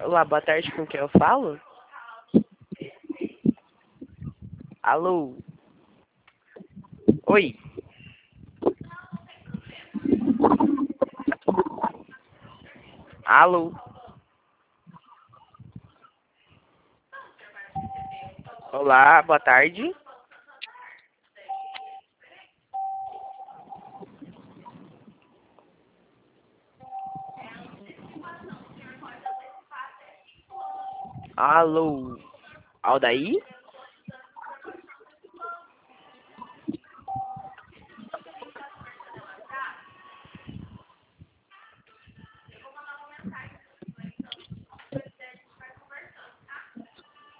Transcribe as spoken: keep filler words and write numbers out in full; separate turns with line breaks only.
Olá, boa tarde, com quem eu falo? Alô? Oi? Alô? Olá, boa tarde. Alô? Aldaí?